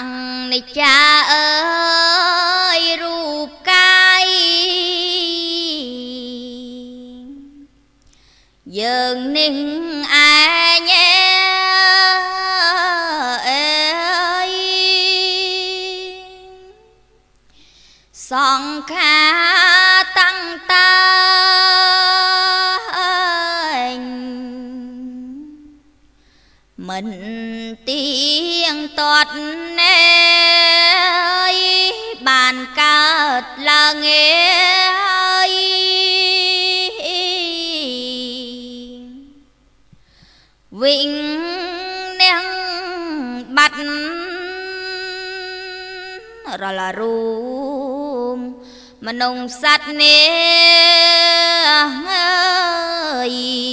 នៃចាអើយរូបកាយយើងនឹងឯងសង្ខាតាំងតាមិនទៀងទាត់ណែបានកើតឡើងវិញនាងបាត់រលរូមមនុស្សសត្វនេះ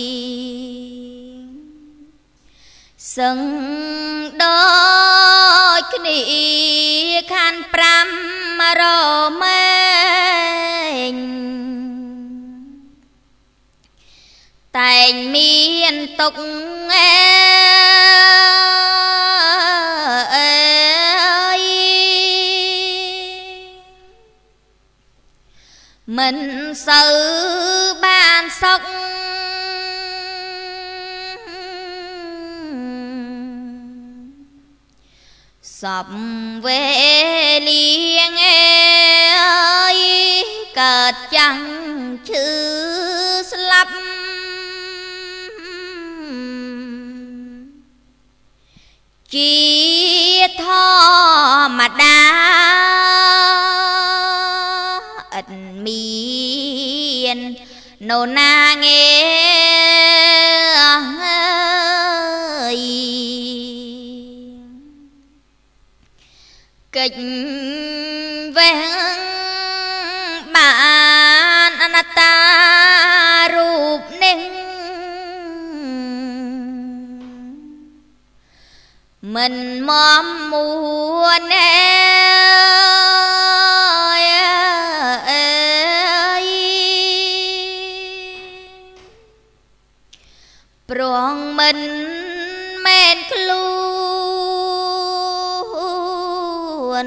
សឹងដូចគ្នាខាន5រមែងតែងមានទុកមិនសូវបានសុខសពវេលាកើតចាំងឈឺស្លាប់ជាធម្មតាអត់មាននរណាកិច្ចវេងបានអនត្តារូបនេះមិនមមមួនព្រោះមិនមែនខ្លួន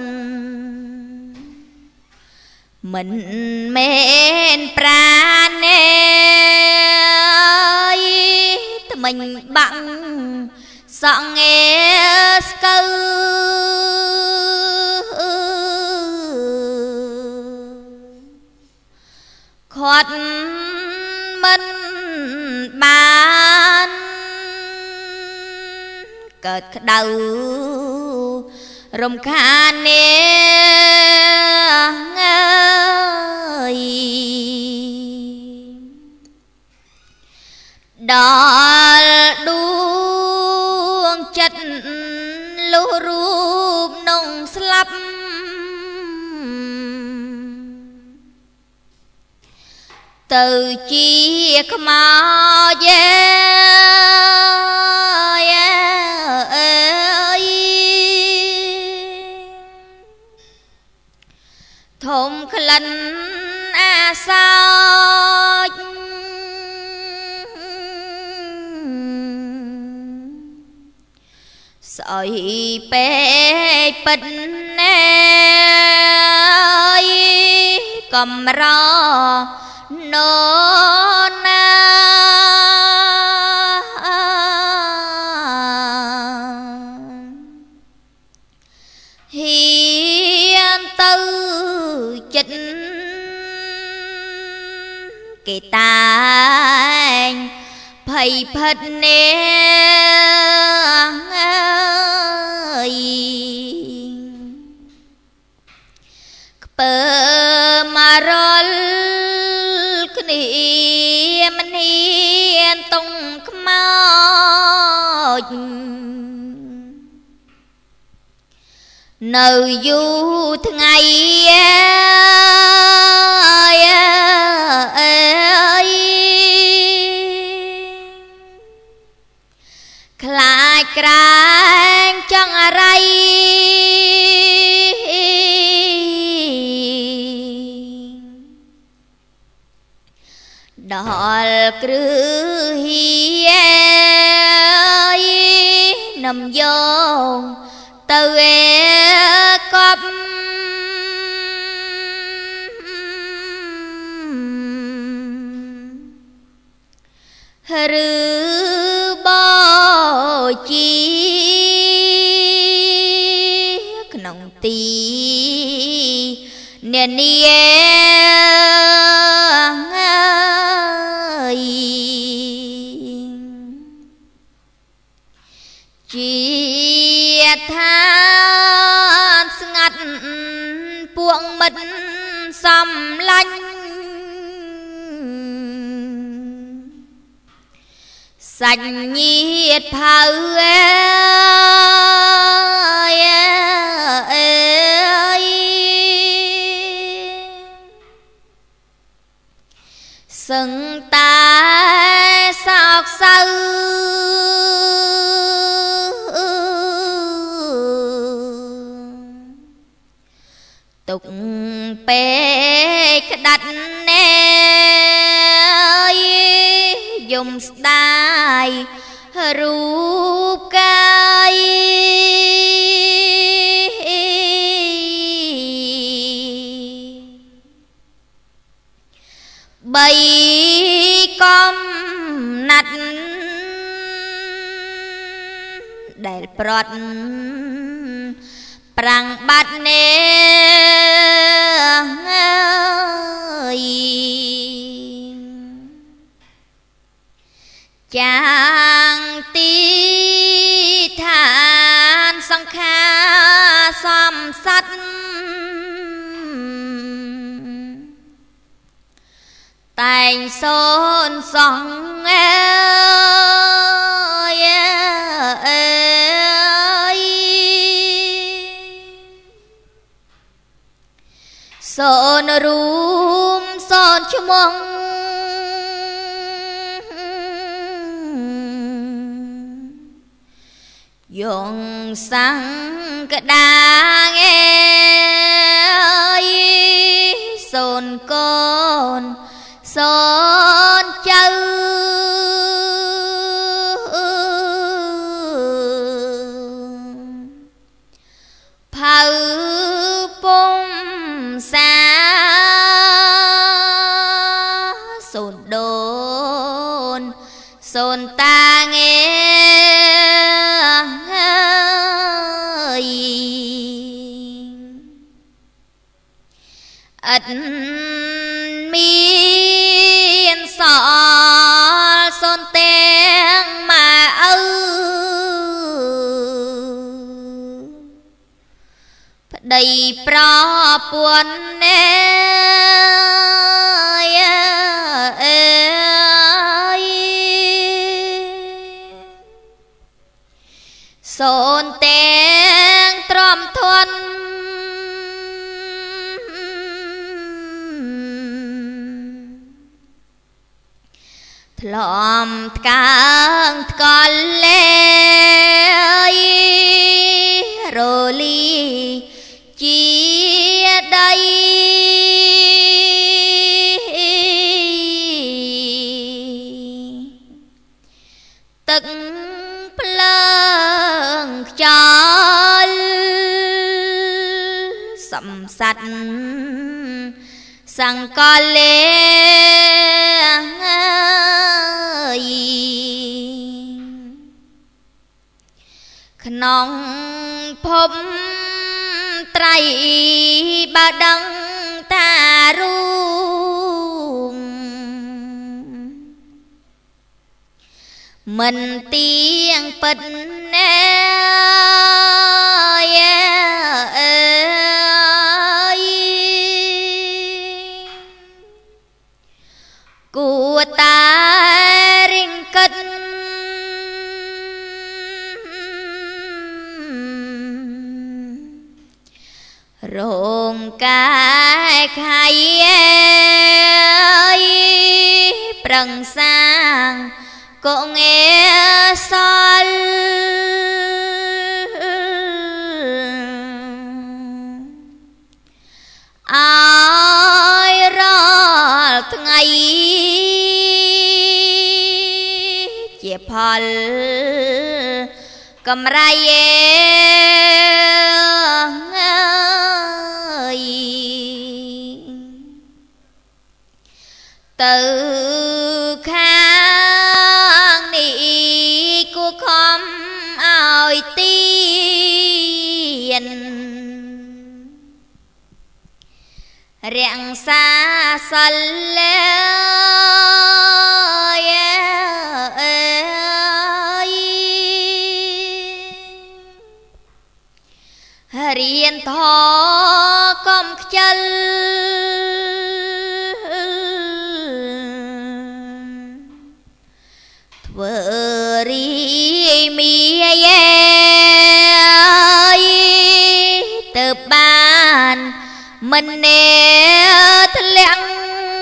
មិនមែនប្រាណេថ្មិញបាក់សង្អេស្កើខាត់មិនបានកើតក្តៅរំខានដល់ដួងចិត្តលុះរូបនងស្លាប់ទៅជាខ្មោចធំក្លិនអាសោចស្អុយពេកពិតណែកំរណណាហ៊ានទៅចិត្តគេតាញភ័យផិតខ្ពើមករលគ្នាមិនហ៊ានតុងខ្មោចនៅយូរថ្ងៃខ្លាចក្រែងចង់អរៃដល់គ្រឹះហ៊ានំយងទៅប់ឬបជាក្នុងទីនានាជាឋានស្ងាត់ពួកមិត្តសំឡាញ់សាច់ញាតិផៅសឹងតែសោកសៅទុកពេកក្តាត់ណែយំស្ដាយរូបកាយបីកំណាត់ដែលប្រត់ប្រាំងបាត់នេចាងទីឋានសង្ខាសំស័តតែងសូនសងសូនរួមសូនឈ្មោះយងសង្កដាងសូនកូនសូនចៅផៅពុំសាសូនដូនសូនតាងអត់មានសល់សូនទាំងម៉ែឪប្តីប្រពន្ធណែសូនទាំងទ្រាំធន់ធ្លំថ្កើងថ្កល់លេរលីជាដីទឹកភ្លើងខ្យល់សំស័តសង្កលេក្នុងភពត្រៃបើដឹងថារួមមិនទៀងពិតណែគួរតែរិងកិតរងកាយខៃប្រឹងសាងកងសល់អើយរាល់ថ្ងៃជាផលកម្រៃរាំងសាសិលរៀនធកុំខ្ជិលធ្វើរីមីទៅបានមិនណែធ្លាក់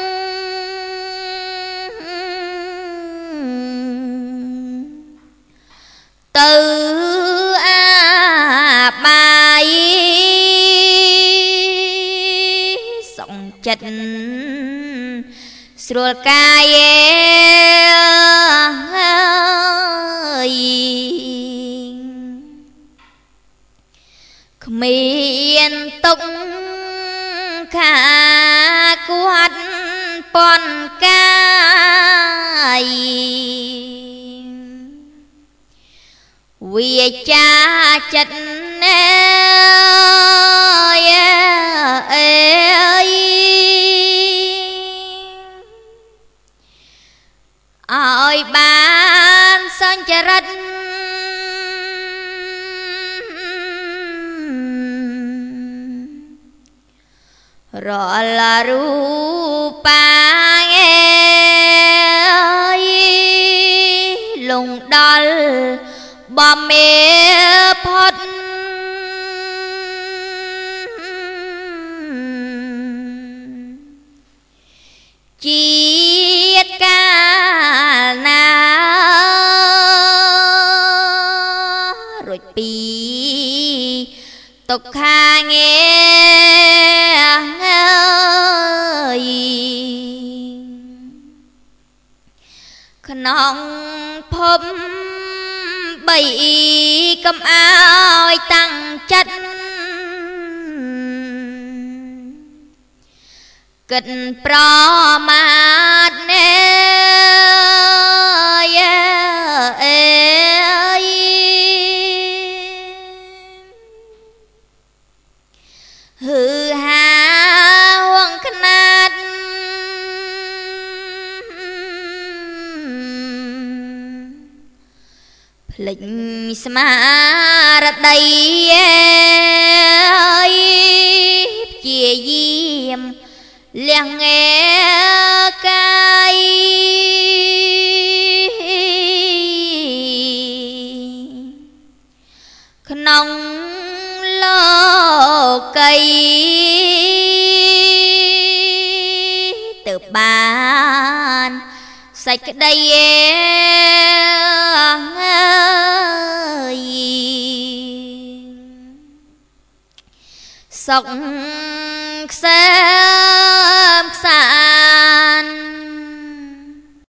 ទៅអាបាយសងចិត្តស្រួលកាយគ្មានទុកខាគាត់ពន់កាយវាចាចិត្តណែឲ្យបានសញ្ចរិតរាល់រូបាលងដល់បំមេផុតជាតិកាលណារួចពីទុក្ខាងារក្នុងភពបីកុំអើយតាំងចិត្តគិតប្រមាទណែហឺហាវងខ្នាតភ្លេចស្មារតីព្យាយាមលះងែកាយក្នុងលោកីទៅបានសេចក្តីសុខខ្សែមខ្សា